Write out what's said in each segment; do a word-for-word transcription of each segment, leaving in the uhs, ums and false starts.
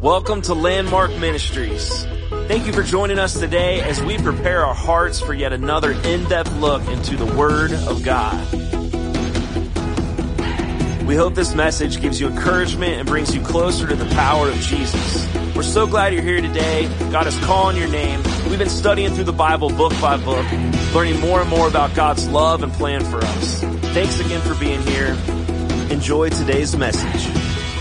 Welcome to Landmark Ministries. Thank you for joining us today as we prepare our hearts for yet another in-depth look into the Word of God. We hope this message gives you encouragement and brings you closer to the power of Jesus. We're so glad you're here today. God is calling your name. We've been studying through the Bible book by book, learning more and more about God's love and plan for us. Thanks again for being here. Enjoy today's message.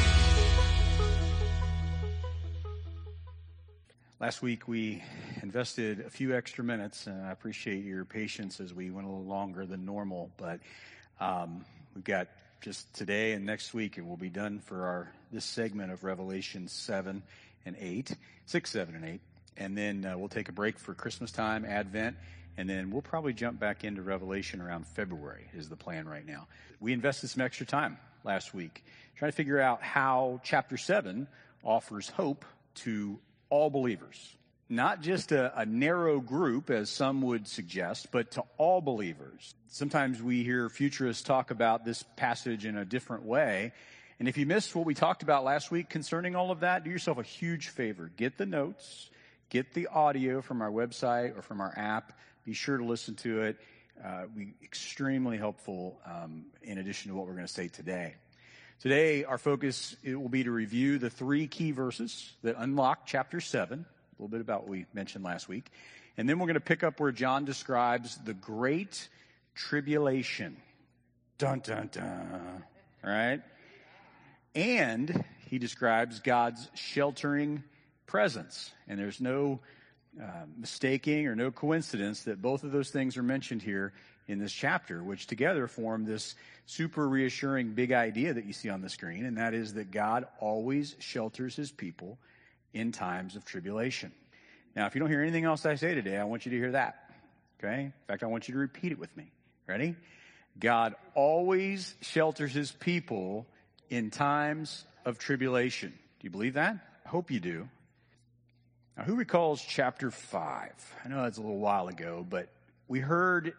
Last week we invested a few extra minutes, and I appreciate your patience as we went a little longer than normal, but um, we've got just today and next week, and we'll be done for our this segment of Revelation seven and eight, six, seven, and eight, and then uh, we'll take a break for Christmas time, Advent, and then we'll probably jump back into Revelation around February is the plan right now. We invested some extra time last week trying to figure out how chapter seven offers hope to all believers. Not just a, a narrow group, as some would suggest, but to all believers. Sometimes we hear futurists talk about this passage in a different way. And if you missed what we talked about last week concerning all of that, do yourself a huge favor. Get the notes, get the audio from our website or from our app. Be sure to listen to it. Uh, we extremely helpful um, in addition to what we're going to say today. Today, our focus it will be to review the three key verses that unlock chapter seven, a little bit about what we mentioned last week. And then we're going to pick up where John describes the great tribulation. Dun, dun, dun. All right? And he describes God's sheltering presence. And there's no uh, mistaking or no coincidence that both of those things are mentioned here in this chapter, which together form this super reassuring big idea that you see on the screen, and that is that God always shelters his people in times of tribulation. Now, if you don't hear anything else I say today, I want you to hear that, okay? In fact, I want you to repeat it with me. Ready? God always shelters his people in times of tribulation. Do you believe that? I hope you do. Now, who recalls chapter five? I know that's a little while ago, but we heard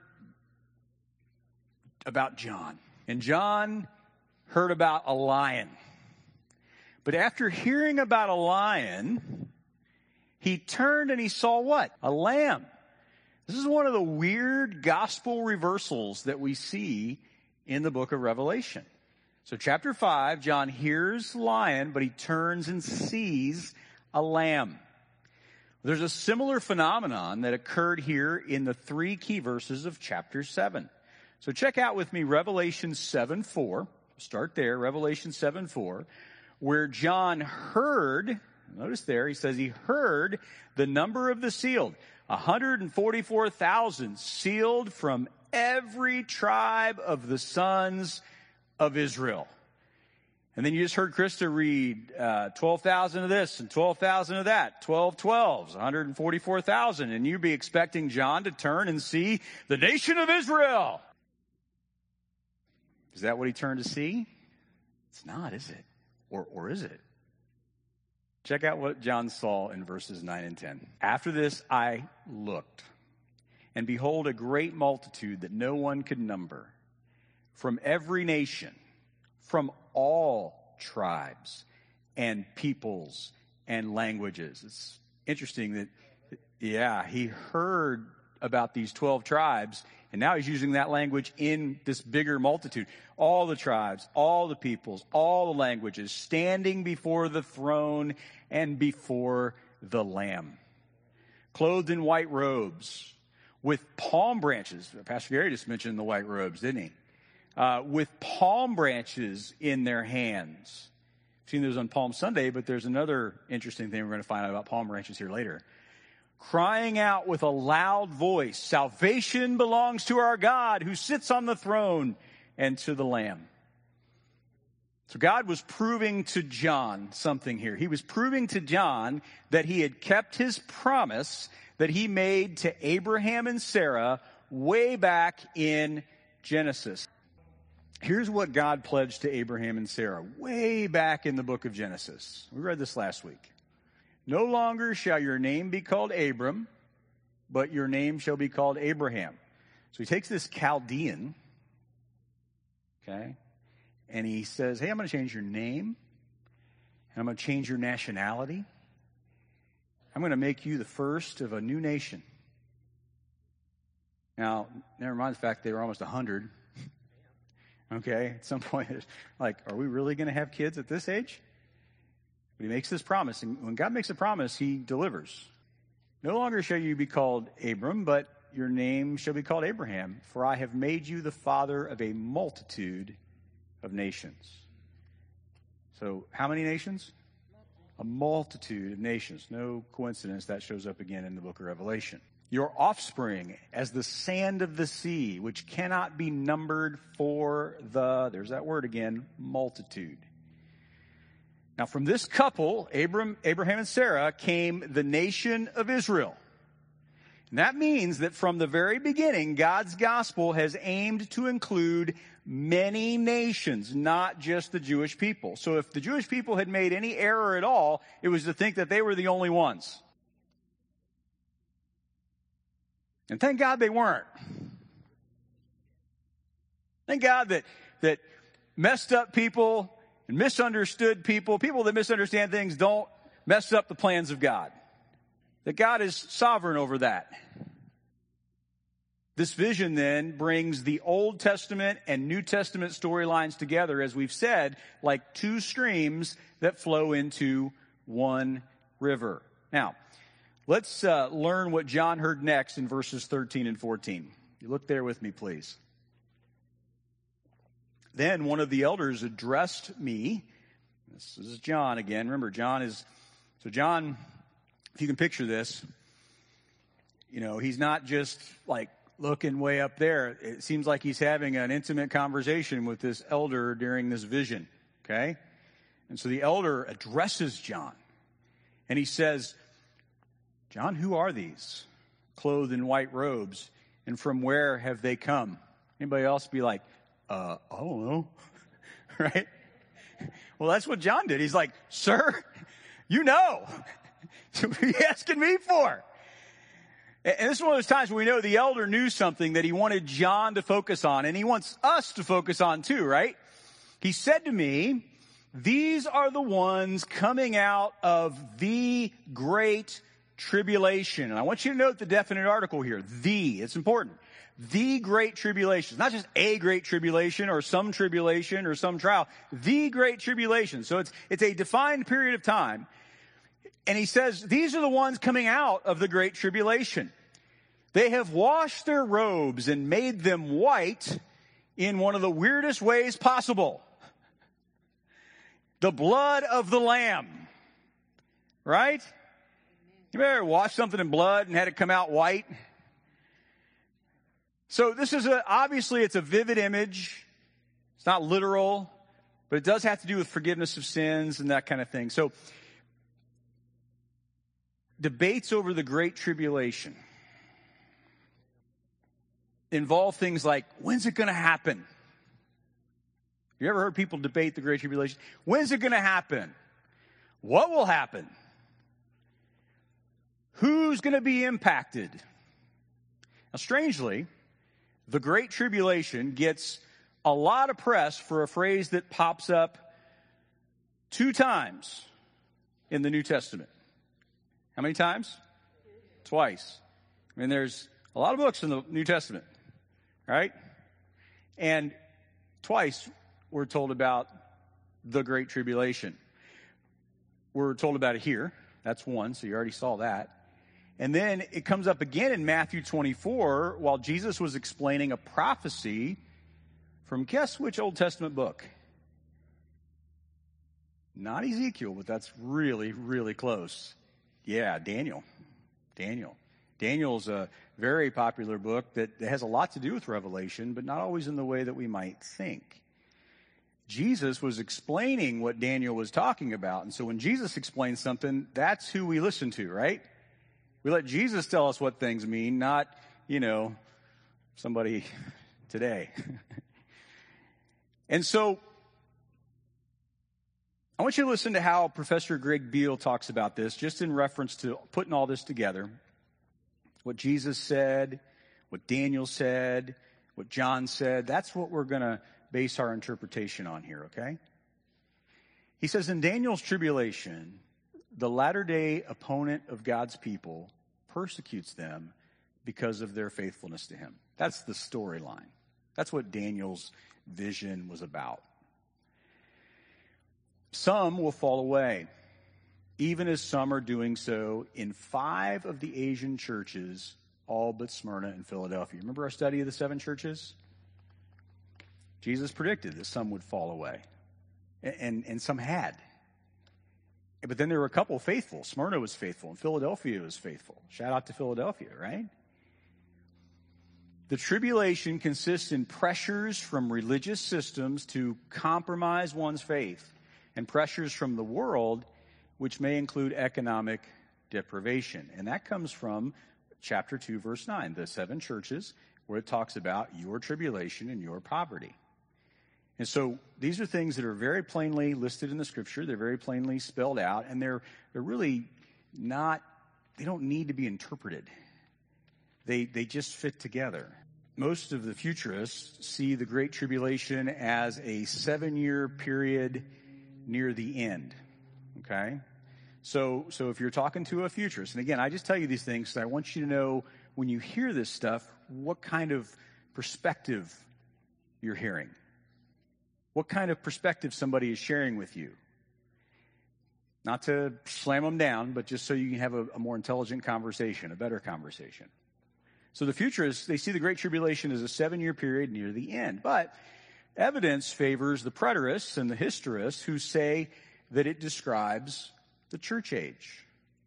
about John. And John heard about a lion. But after hearing about a lion, he turned and he saw what? A lamb. This is one of the weird gospel reversals that we see in the book of Revelation. So chapter five, John hears lion, but he turns and sees a lamb. There's a similar phenomenon that occurred here in the three key verses of chapter seven. So check out with me Revelation seven four. Start there, Revelation seven four, where John heard, notice there, he says he heard the number of the sealed, one hundred forty-four thousand sealed from every tribe of the sons of Israel. And then you just heard Krista read uh, twelve thousand of this and twelve thousand of that, twelve twelves, one hundred forty-four thousand. And you'd be expecting John to turn and see the nation of Israel. Is that what he turned to see? It's not, is it? Or, or is it? Check out what John saw in verses nine and ten. After this I looked, and behold, a great multitude that no one could number, from every nation, from all tribes and peoples and languages. It's interesting that, yeah, he heard about these twelve tribes, and now he's using that language in this bigger multitude. All the tribes, all the peoples, all the languages, standing before the throne and before the Lamb. Clothed in white robes, with palm branches. Pastor Gary just mentioned the white robes, didn't he? Uh, with palm branches in their hands. I've seen those on Palm Sunday, but there's another interesting thing we're going to find out about palm branches here later. Crying out with a loud voice, salvation belongs to our God who sits on the throne and to the Lamb. So God was proving to John something here. He was proving to John that he had kept his promise that he made to Abraham and Sarah way back in Genesis. Here's what God pledged to Abraham and Sarah way back in the book of Genesis. We read this last week. No longer shall your name be called Abram, but your name shall be called Abraham. So he takes this Chaldean, okay, and he says, hey, I'm going to change your name, I'm going to change your nationality. I'm going to make you the first of a new nation. Now, never mind the fact they were almost one hundred. Okay, at some point, it's like, are we really going to have kids at this age? But he makes this promise, and when God makes a promise, he delivers. No longer shall you be called Abram, but your name shall be called Abraham, for I have made you the father of a multitude of nations. So, how many nations? A multitude of nations. No coincidence that shows up again in the book of Revelation. Your offspring as the sand of the sea, which cannot be numbered for the, there's that word again, multitude. Now from this couple, Abram, Abraham and Sarah, came the nation of Israel. And that means that from the very beginning, God's gospel has aimed to include many nations, not just the Jewish people. So if the Jewish people had made any error at all, it was to think that they were the only ones. And thank God they weren't. Thank God that, that messed up people and misunderstood people, people that misunderstand things, don't mess up the plans of God. That God is sovereign over that. This vision then brings the Old Testament and New Testament storylines together, as we've said, like two streams that flow into one river. Now, let's uh, learn what John heard next in verses thirteen and fourteen. You look there with me, please. Then one of the elders addressed me. This is John again. Remember, John is, so John, if you can picture this, you know, he's not just like looking way up there. It seems like he's having an intimate conversation with this elder during this vision, okay? And so the elder addresses John, and he says, John, who are these, clothed in white robes, and from where have they come? Anybody else be like, uh, I don't know, right? Well, that's what John did. He's like, sir, you know. What are you asking me for? And this is one of those times where we know the elder knew something that he wanted John to focus on, and he wants us to focus on too, right? He said to me, these are the ones coming out of the great tribulation. And I want you to note the definite article here. The, it's important. The great tribulation. It's not just a great tribulation or some tribulation or some trial. The great tribulation. So it's, it's a defined period of time. And he says, these are the ones coming out of the great tribulation. They have washed their robes and made them white in one of the weirdest ways possible. The blood of the Lamb. Right? You ever washed something in blood and had it come out white? So this is a, obviously it's a vivid image. It's not literal, but it does have to do with forgiveness of sins and that kind of thing. So debates over the Great Tribulation involve things like, when's it going to happen? You ever heard people debate the Great Tribulation? When's it going to happen? What will happen? Who's going to be impacted? Now, strangely, the Great Tribulation gets a lot of press for a phrase that pops up two times in the New Testament. How many times? Twice. I mean, there's a lot of books in the New Testament, right? And twice we're told about the Great Tribulation. We're told about it here. That's one, so you already saw that. And then it comes up again in Matthew twenty-four while Jesus was explaining a prophecy from guess which Old Testament book? Not Ezekiel, but that's really, really close. Yeah, Daniel. Daniel. Daniel's a very popular book that has a lot to do with Revelation, but not always in the way that we might think. Jesus was explaining what Daniel was talking about. And so when Jesus explains something, that's who we listen to, right? We let Jesus tell us what things mean, not, you know, somebody today. And so I want you to listen to how Professor Greg Beale talks about this, just in reference to putting all this together. What Jesus said, what Daniel said, what John said. That's what we're going to base our interpretation on here, okay? He says, in Daniel's tribulation, the latter-day opponent of God's people persecutes them because of their faithfulness to him. That's the storyline. That's what Daniel's vision was about. Some will fall away, even as some are doing so in five of the Asian churches, all but Smyrna and Philadelphia. Remember our study of the seven churches? Jesus predicted that some would fall away, and, and, and some had. But then there were a couple faithful. Smyrna was faithful, and Philadelphia was faithful. Shout out to Philadelphia, right? The tribulation consists in pressures from religious systems to compromise one's faith, and pressures from the world, which may include economic deprivation. And that comes from chapter two, verse nine, the seven churches, where it talks about your tribulation and your poverty. And so these are things that are very plainly listed in the scripture. They're very plainly spelled out, and they're they're really not, they don't need to be interpreted. They they just fit together. Most of the futurists see the Great Tribulation as a seven-year period near the end. Okay? So so if you're talking to a futurist, and again, I just tell you these things because I want you to know when you hear this stuff, what kind of perspective you're hearing. What kind of perspective somebody is sharing with you. Not to slam them down, but just so you can have a, a more intelligent conversation, a better conversation. So the futurists, they see the Great Tribulation as a seven-year period near the end. But evidence favors the preterists and the historists who say that it describes the church age.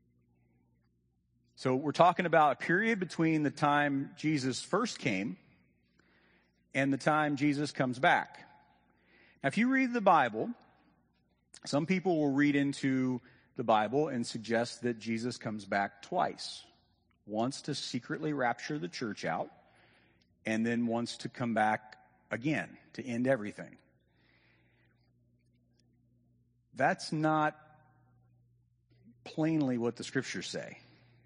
So we're talking about a period between the time Jesus first came and the time Jesus comes back. Now, if you read the Bible, some people will read into the Bible and suggest that Jesus comes back twice. Once to secretly rapture the church out, and then once to come back again to end everything. That's not plainly what the scriptures say.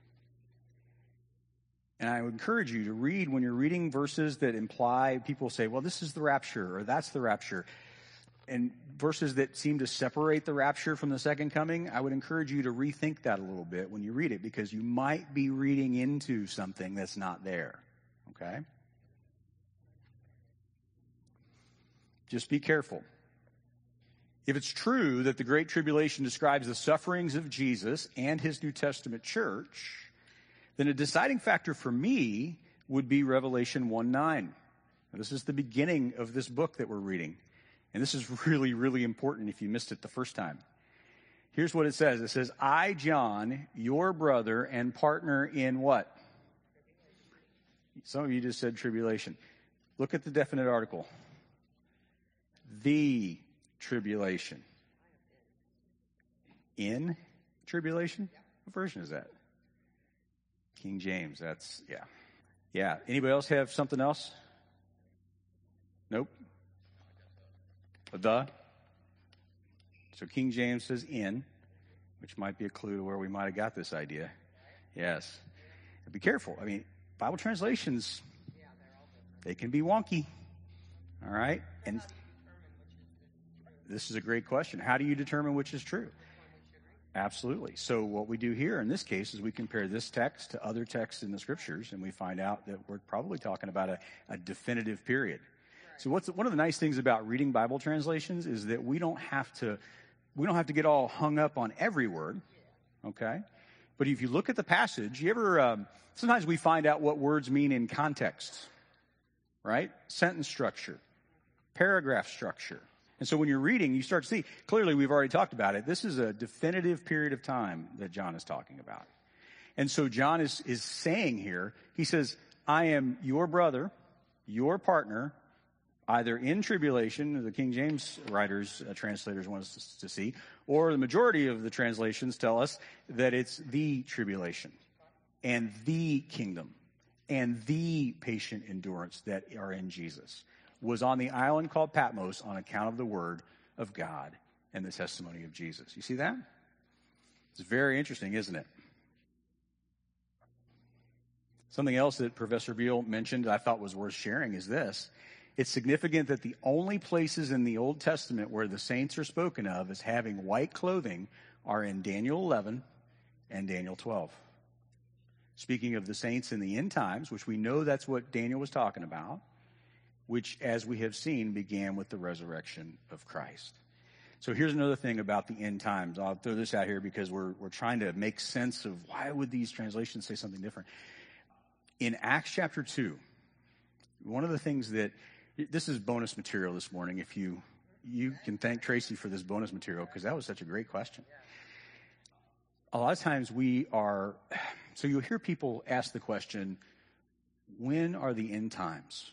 And I would encourage you to read, when you're reading verses that imply, people say, well, this is the rapture, or that's the rapture. And verses that seem to separate the rapture from the second coming, I would encourage you to rethink that a little bit when you read it, because you might be reading into something that's not there. Okay? Just be careful. If it's true that the Great Tribulation describes the sufferings of Jesus and his New Testament church, then a deciding factor for me would be Revelation one nine. Now, this is the beginning of this book that we're reading. And this is really, really important if you missed it the first time. Here's what it says. It says, I, John, your brother and partner in what? Some of you just said tribulation. Look at the definite article. The tribulation. In tribulation? What version is that? King James. That's, yeah. Yeah. Anybody else have something else? Nope. The. So King James says in, which might be a clue to where we might have got this idea. Yes. Be careful. I mean, Bible translations, they can be wonky. All right? And this is a great question. How do you determine which is true? Absolutely. So what we do here in this case is we compare this text to other texts in the scriptures, and we find out that we're probably talking about a, a definitive period. So what's one of the nice things about reading Bible translations is that we don't have to we don't have to get all hung up on every word, okay? But if you look at the passage, you ever um, sometimes we find out what words mean in context, right? Sentence structure, paragraph structure. And so when you're reading, you start to see, clearly we've already talked about it, this is a definitive period of time that John is talking about. And so John is, is saying here, he says, I am your brother, your partner, either in tribulation, the King James writers, uh, translators want us to, to see, or the majority of the translations tell us that it's the tribulation and the kingdom and the patient endurance that are in Jesus. Was on the island called Patmos on account of the word of God and the testimony of Jesus. You see that? It's very interesting, isn't it? Something else that Professor Beale mentioned that I thought was worth sharing is this. It's significant that the only places in the Old Testament where the saints are spoken of as having white clothing are in Daniel eleven and Daniel twelve. Speaking of the saints in the end times, which we know that's what Daniel was talking about, which, as we have seen, began with the resurrection of Christ. So here's another thing about the end times. I'll throw this out here because we're we're trying to make sense of why would these translations say something different. In Acts chapter two, one of the things that, this is bonus material this morning. If you you can thank Tracy for this bonus material because that was such a great question. A lot of times we are, so you'll hear people ask the question, when are the end times?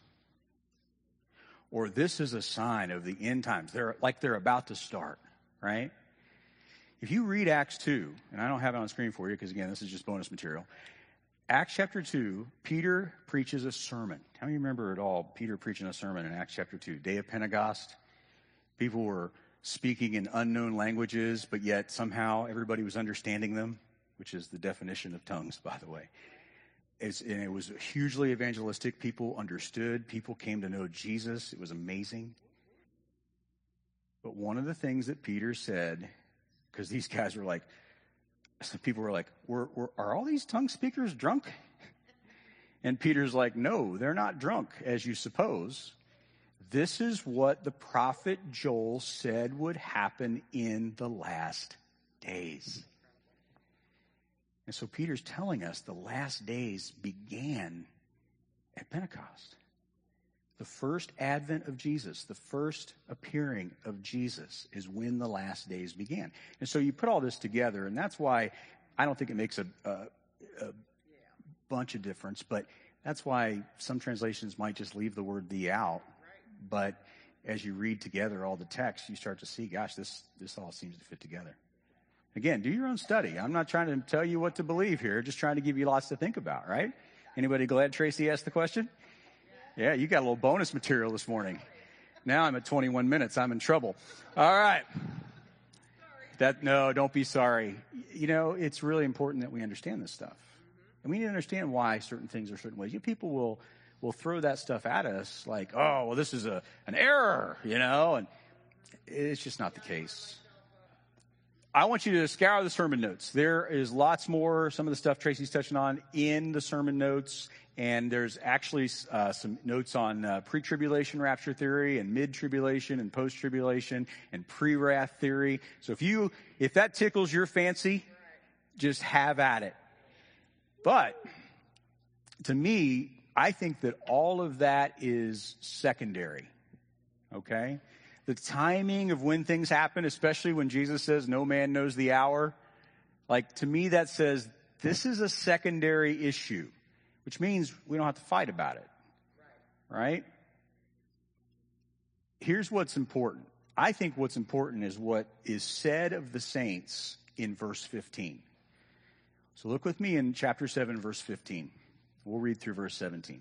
Or this is a sign of the end times. They're like they're about to start, right? If you read Acts two, and I don't have it on the screen for you because, again, this is just bonus material. Acts chapter two, Peter preaches a sermon. How many remember at all Peter preaching a sermon in Acts chapter two? Day of Pentecost. People were speaking in unknown languages, but yet somehow everybody was understanding them, which is the definition of tongues, by the way. It's, and it was hugely evangelistic. People understood. People came to know Jesus. It was amazing. But one of the things that Peter said, because these guys were like, some people were like, were, were, are all these tongue speakers drunk? And Peter's like, no, they're not drunk, as you suppose. This is what the prophet Joel said would happen in the last days. And so Peter's telling us the last days began at Pentecost. The first advent of Jesus, the first appearing of Jesus is when the last days began. And so you put all this together, and that's why I don't think it makes a, a, a bunch of difference, but that's why some translations might just leave the word "the" out. But as you read together all the text, you start to see, gosh, this, this all seems to fit together. Again, do your own study. I'm not trying to tell you what to believe here, just trying to give you lots to think about, right? Anybody glad Tracy asked the question? Yeah, you got a little bonus material this morning. Now I'm at twenty-one minutes. I'm in trouble. All right. That no, don't be sorry. You know, it's really important that we understand this stuff. And we need to understand why certain things are certain ways. You people will will throw that stuff at us like, oh, well, this is a an error, you know, and it's just not the case. I want you to scour the sermon notes. There is lots more, some of the stuff Tracy's touching on in the sermon notes, and there's actually uh, some notes on uh, pre-tribulation rapture theory and mid-tribulation and post-tribulation and pre-wrath theory. So if you, if that tickles your fancy, just have at it. But to me, I think that all of that is secondary, okay? The timing of when things happen, especially when Jesus says no man knows the hour, like to me that says this is a secondary issue, which means we don't have to fight about it, right? Here's what's important. I think what's important is what is said of the saints in verse fifteen. So look with me in chapter seven, verse fifteen. We'll read through verse seventeen.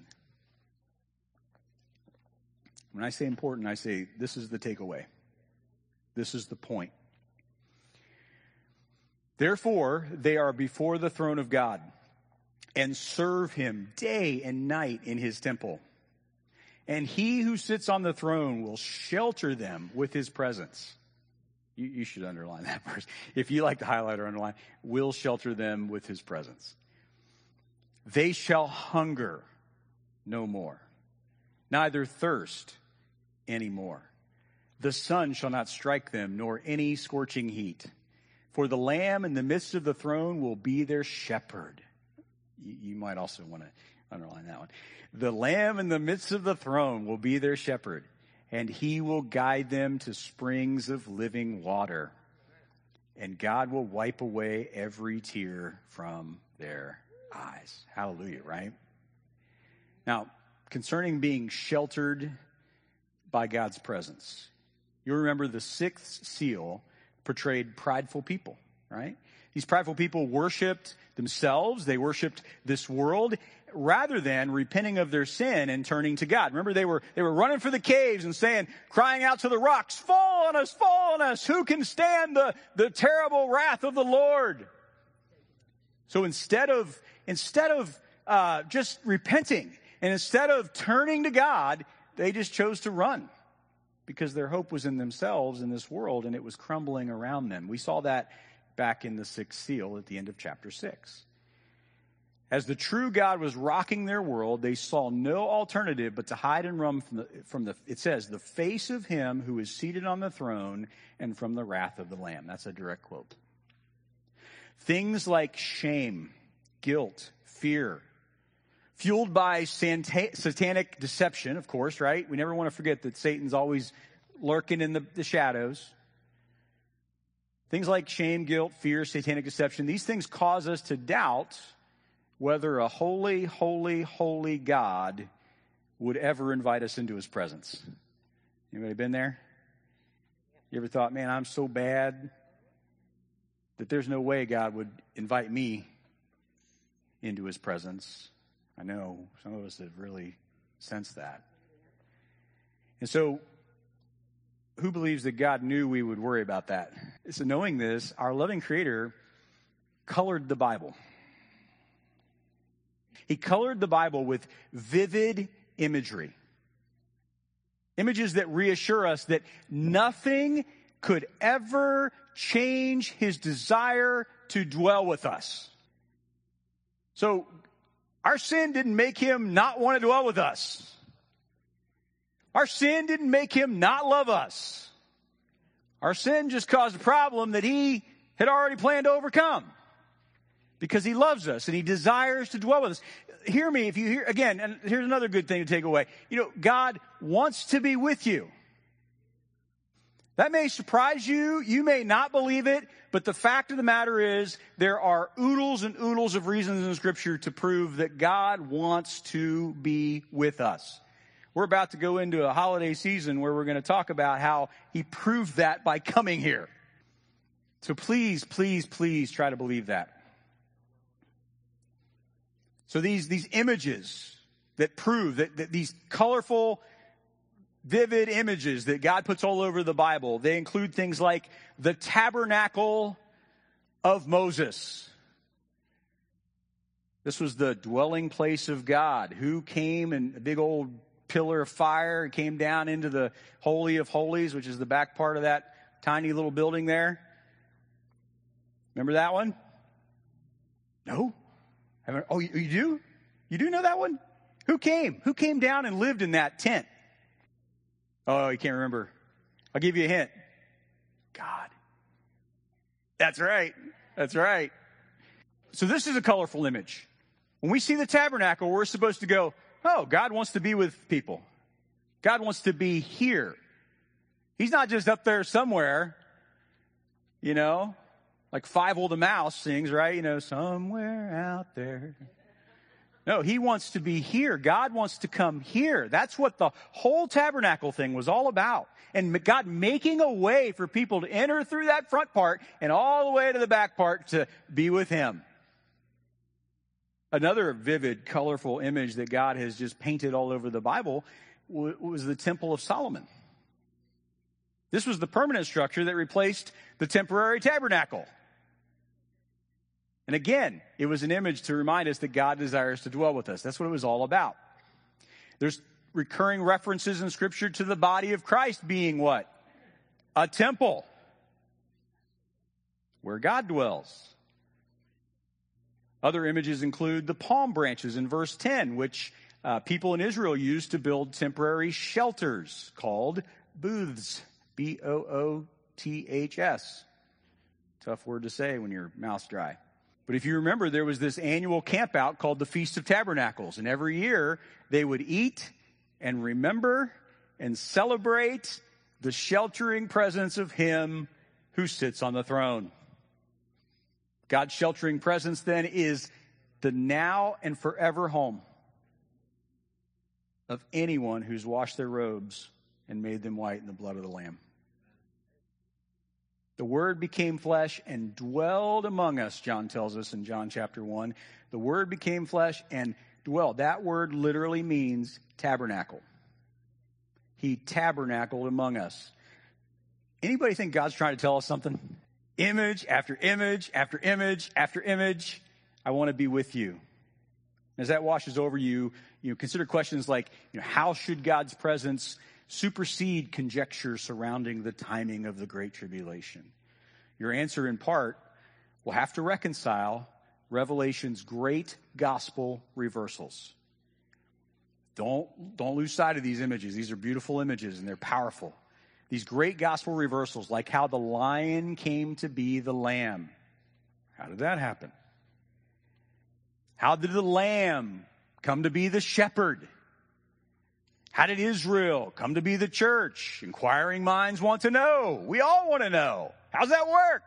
When I say important, I say this is the takeaway. This is the point. Therefore, they are before the throne of God and serve him day and night in his temple. And he who sits on the throne will shelter them with his presence. You, you should underline that verse. If you like to highlight or underline, will shelter them with his presence. They shall hunger no more, neither thirst anymore. The sun shall not strike them, nor any scorching heat. For the Lamb in the midst of the throne will be their shepherd. You, you might also want to underline that one. The Lamb in the midst of the throne will be their shepherd, and he will guide them to springs of living water. And God will wipe away every tear from their eyes. Hallelujah, right? Now, concerning being sheltered by God's presence, you remember the sixth seal portrayed prideful people, right? These prideful people worshiped themselves. They worshiped this world rather than repenting of their sin and turning to God. Remember, they were, they were running for the caves and saying, crying out to the rocks, fall on us, fall on us. Who can stand the, the terrible wrath of the Lord? So instead of, instead of, uh, just repenting and instead of turning to God, they just chose to run because their hope was in themselves in this world, and it was crumbling around them. We saw that back in the sixth seal at the end of chapter six. As the true God was rocking their world, they saw no alternative but to hide and run from the, from the, it says, the face of him who is seated on the throne and from the wrath of the Lamb. That's a direct quote. Things like shame, guilt, fear, fueled by satanic deception, of course, right? We never want to forget that Satan's always lurking in the, the shadows. Things like shame, guilt, fear, satanic deception, these things cause us to doubt whether a holy, holy, holy God would ever invite us into his presence. Anybody been there? You ever thought, man, I'm so bad that there's no way God would invite me into his presence? I know some of us have really sensed that. And so, who believes that God knew we would worry about that? So knowing this, our loving Creator colored the Bible. He colored the Bible with vivid imagery. Images that reassure us that nothing could ever change his desire to dwell with us. So, our sin didn't make him not want to dwell with us. Our sin didn't make him not love us. Our sin just caused a problem that he had already planned to overcome. Because he loves us and he desires to dwell with us. Hear me, if you hear, again, and here's another good thing to take away. You know, God wants to be with you. That may surprise you. You may not believe it. But the fact of the matter is, there are oodles and oodles of reasons in Scripture to prove that God wants to be with us. We're about to go into a holiday season where we're going to talk about how he proved that by coming here. So please, please, please try to believe that. So these, these images that prove that, that these colorful, vivid images that God puts all over the Bible, they include things like the tabernacle of Moses. This was the dwelling place of God, who came in a big old pillar of fire and came down into the Holy of Holies, which is the back part of that tiny little building there. Remember that one? No? Oh, you, you do? You do know that one? Who came? Who came down and lived in that tent? Oh, you can't remember. I'll give you a hint. God. That's right. That's right. So this is a colorful image. When we see the tabernacle, we're supposed to go, oh, God wants to be with people. God wants to be here. He's not just up there somewhere, you know, like Five Old Mouse sings, right? You know, somewhere out there. No, he wants to be here. God wants to come here. That's what the whole tabernacle thing was all about. And God making a way for people to enter through that front part and all the way to the back part to be with him. Another vivid, colorful image that God has just painted all over the Bible was the Temple of Solomon. This was the permanent structure that replaced the temporary tabernacle. And again, it was an image to remind us that God desires to dwell with us. That's what it was all about. There's recurring references in Scripture to the body of Christ being what? A temple where God dwells. Other images include the palm branches in verse ten, which uh, people in Israel used to build temporary shelters called booths. B O O T H S. Tough word to say when your mouth's dry. But if you remember, there was this annual camp out called the Feast of Tabernacles. And every year they would eat and remember and celebrate the sheltering presence of him who sits on the throne. God's sheltering presence then is the now and forever home of anyone who's washed their robes and made them white in the blood of the Lamb. The Word became flesh and dwelled among us, John tells us in John chapter one. The Word became flesh and dwelled. That word literally means tabernacle. He tabernacled among us. Anybody think God's trying to tell us something? Image after image after image after image. I want to be with you. As that washes over you, you know, consider questions like, you know, how should God's presence supersede conjecture surrounding the timing of the Great Tribulation? Your answer, in part, will have to reconcile Revelation's great gospel reversals. Don't, don't lose sight of these images. These are beautiful images, and they're powerful. These great gospel reversals, like how the lion came to be the lamb. How did that happen? How did the lamb come to be the shepherd? How did Israel come to be the church? Inquiring minds want to know. We all want to know. How's that work?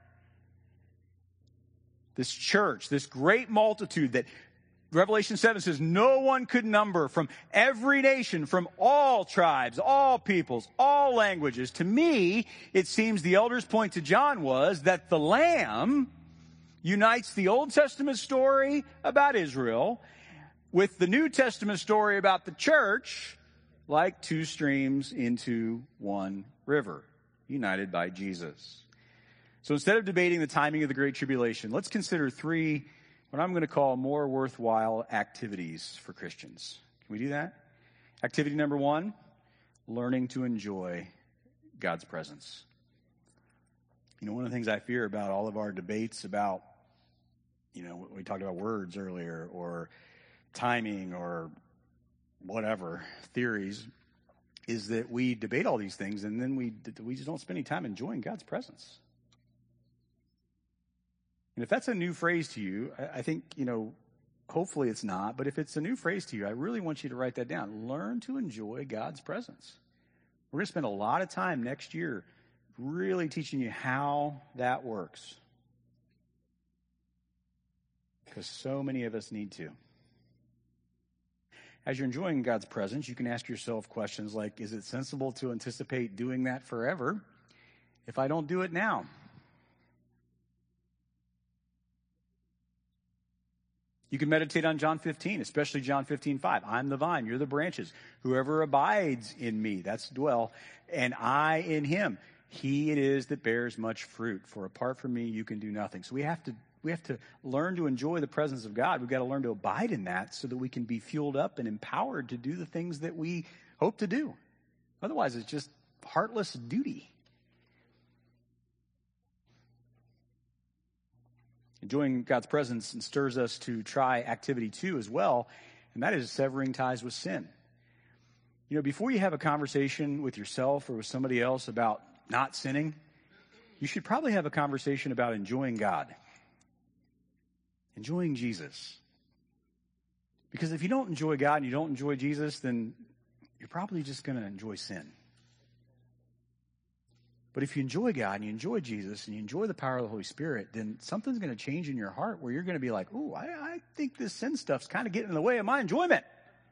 This church, this great multitude that Revelation seven says no one could number, from every nation, from all tribes, all peoples, all languages. To me, it seems the elder's point to John was that the Lamb unites the Old Testament story about Israel with the New Testament story about the church, like two streams into one river, united by Jesus. So instead of debating the timing of the Great Tribulation, let's consider three, what I'm going to call more worthwhile activities for Christians. Can we do that? Activity number one, learning to enjoy God's presence. You know, one of the things I fear about all of our debates about, you know, we talked about words earlier, or timing, or whatever, theories, is that we debate all these things and then we we just don't spend any time enjoying God's presence. And if that's a new phrase to you, I, I think, you know, hopefully it's not, but if it's a new phrase to you, I really want you to write that down. Learn to enjoy God's presence. We're going to spend a lot of time next year really teaching you how that works, because so many of us need to. As you're enjoying God's presence, you can ask yourself questions like, is it sensible to anticipate doing that forever if I don't do it now? You can meditate on John fifteen, especially John fifteen five. I'm the vine, you're the branches. Whoever abides in me, that's dwell, and I in him, he it is that bears much fruit. For apart from me, you can do nothing. So we have to we have to learn to enjoy the presence of God. We've got to learn to abide in that so that we can be fueled up and empowered to do the things that we hope to do. Otherwise, it's just heartless duty. Enjoying God's presence stirs us to try activity two as well, and that is severing ties with sin. You know, before you have a conversation with yourself or with somebody else about not sinning, you should probably have a conversation about enjoying God, enjoying Jesus. Because if you don't enjoy God and you don't enjoy Jesus, then you're probably just going to enjoy sin. But if you enjoy God and you enjoy Jesus and you enjoy the power of the Holy Spirit, then something's going to change in your heart where you're going to be like, ooh, I, I think this sin stuff's kind of getting in the way of my enjoyment.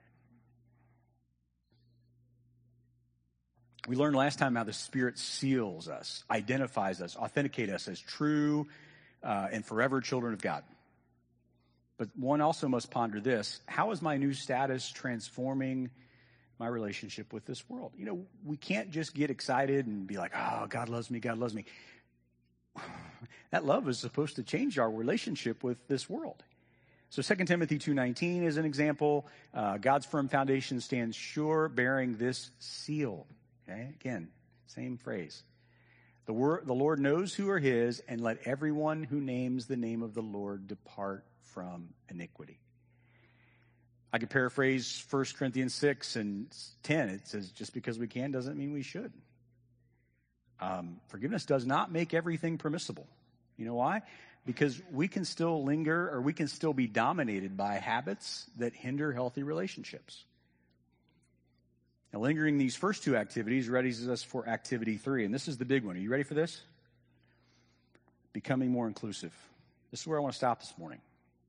We learned last time how the Spirit seals us, identifies us, authenticates us as true uh, and forever children of God. But one also must ponder this: how is my new status transforming my relationship with this world? You know, we can't just get excited and be like, oh, God loves me, God loves me. That love is supposed to change our relationship with this world. So Second Timothy two nineteen is an example. Uh, God's firm foundation stands sure, bearing this seal. Okay, again, same phrase. The, word, the Lord knows who are his, and let everyone who names the name of the Lord depart from iniquity. I could paraphrase First Corinthians six and ten. It says, just because we can doesn't mean we should. Um, forgiveness does not make everything permissible. You know why? Because we can still linger, or we can still be dominated by habits that hinder healthy relationships. Now, lingering these first two activities readies us for activity three, and this is the big one. Are you ready for this? Becoming more inclusive. This is where I want to stop this morning.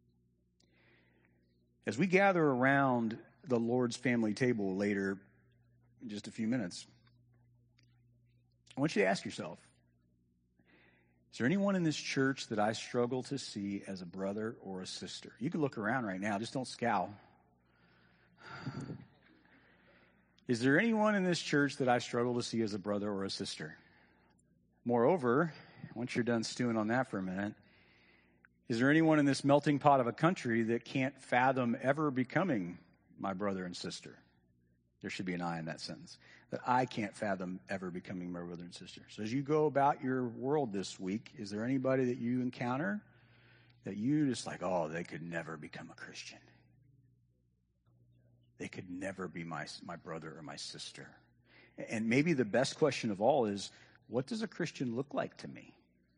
As we gather around the Lord's family table later, in just a few minutes, I want you to ask yourself, is there anyone in this church that I struggle to see as a brother or a sister? You can look around right now, just don't scowl. Is there anyone in this church that I struggle to see as a brother or a sister? Moreover, once you're done stewing on that for a minute, Is there anyone in this melting pot of a country that can't fathom ever becoming my brother and sister? There should be an I in that sentence. That I can't fathom ever becoming my brother and sister. So as you go about your world this week, is there anybody that you encounter that you just like, oh, they could never become a Christian? They could never be my, my brother or my sister. And maybe the best question of all is, what does a Christian look like to me?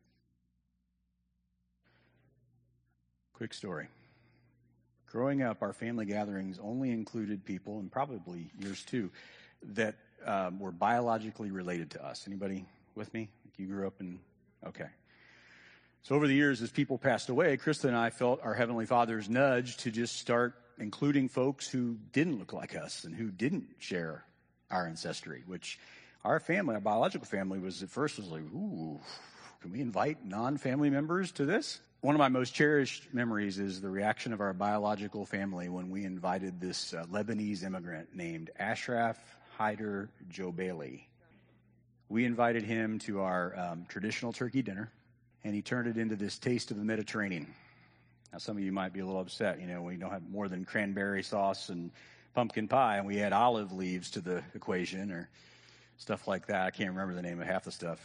Quick story. Growing up, our family gatherings only included people, and probably yours too, that um, were biologically related to us. Anybody with me? You grew up in, okay. So over the years, as people passed away, Krista and I felt our Heavenly Father's nudge to just start including folks who didn't look like us and who didn't share our ancestry, which our family, our biological family, was at first was like, ooh, can we invite non-family members to this? One of my most cherished memories is the reaction of our biological family when we invited this uh, Lebanese immigrant named Ashraf Haider Jobaili. We invited him to our um, traditional turkey dinner, and he turned it into this taste of the Mediterranean. Now, some of you might be a little upset. You know, we don't have more than cranberry sauce and pumpkin pie, and we add olive leaves to the equation or stuff like that. I can't remember the name of half the stuff.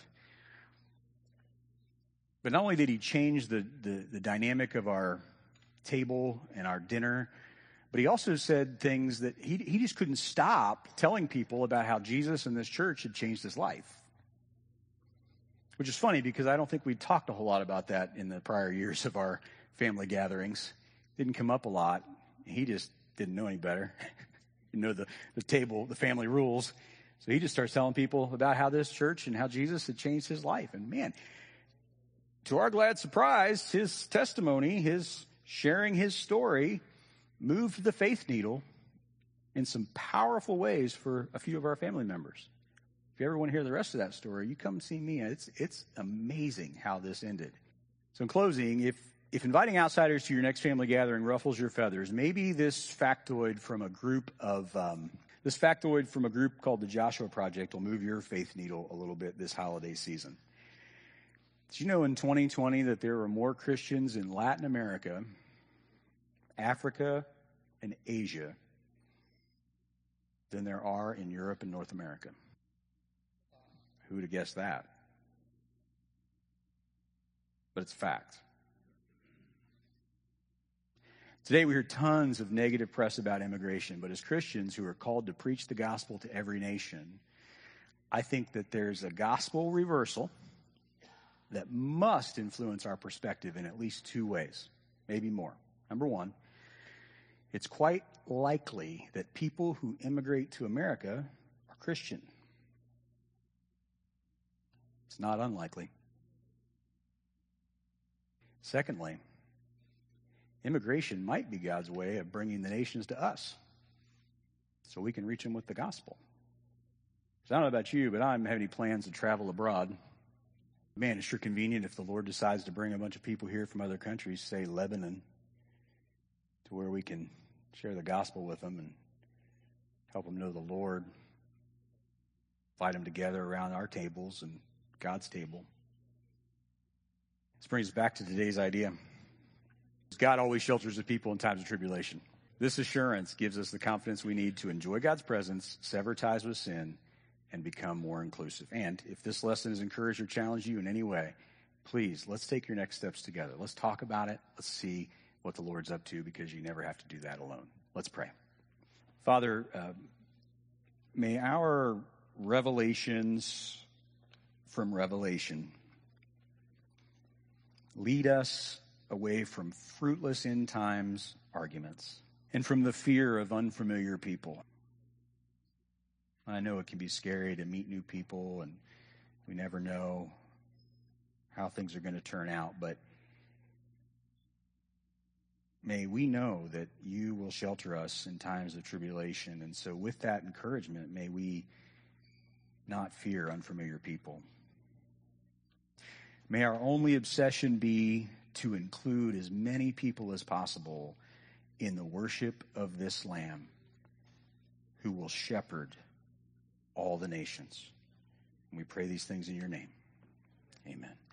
But not only did he change the, the, the dynamic of our table and our dinner, but he also said things that he, he just couldn't stop telling people about how Jesus and this church had changed his life. Which is funny because I don't think we talked a whole lot about that in the prior years of our family gatherings. Didn't come up a lot. He just didn't know any better. You know the, the table, the family rules. So he just starts telling people about how this church and how Jesus had changed his life. And man, to our glad surprise, his testimony, his sharing his story, moved the faith needle in some powerful ways for a few of our family members. If you ever want to hear the rest of that story, you come see me. It's it's amazing how this ended. So in closing, if if inviting outsiders to your next family gathering ruffles your feathers, maybe this factoid from a group of um, this factoid from a group called the Joshua Project will move your faith needle a little bit this holiday season. Did you know in twenty twenty that there are more Christians in Latin America, Africa, and Asia than there are in Europe and North America? Who would have guessed that? But it's fact. Today we hear tons of negative press about immigration, but as Christians who are called to preach the gospel to every nation, I think that there's a gospel reversal that must influence our perspective in at least two ways, maybe more. Number one, it's quite likely that people who immigrate to America are Christian. It's not unlikely. Secondly, immigration might be God's way of bringing the nations to us so we can reach them with the gospel. So I don't know about you, but I don't have any plans to travel abroad. Man, it's sure convenient if the Lord decides to bring a bunch of people here from other countries, say Lebanon, to where we can share the gospel with them and help them know the Lord, invite them together around our tables and God's table. This brings us back to today's idea. God always shelters the people in times of tribulation. This assurance gives us the confidence we need to enjoy God's presence, sever ties with sin, and become more inclusive. And if this lesson has encouraged or challenged you in any way, please, let's take your next steps together. Let's talk about it. Let's see what the Lord's up to, because you never have to do that alone. Let's pray. Father, uh, may our revelations from Revelation lead us away from fruitless end times arguments and from the fear of unfamiliar people. I know it can be scary to meet new people, and we never know how things are going to turn out, but may we know that you will shelter us in times of tribulation. And so with that encouragement, may we not fear unfamiliar people. May our only obsession be to include as many people as possible in the worship of this Lamb who will shepherd all the nations. And we pray these things in your name. Amen.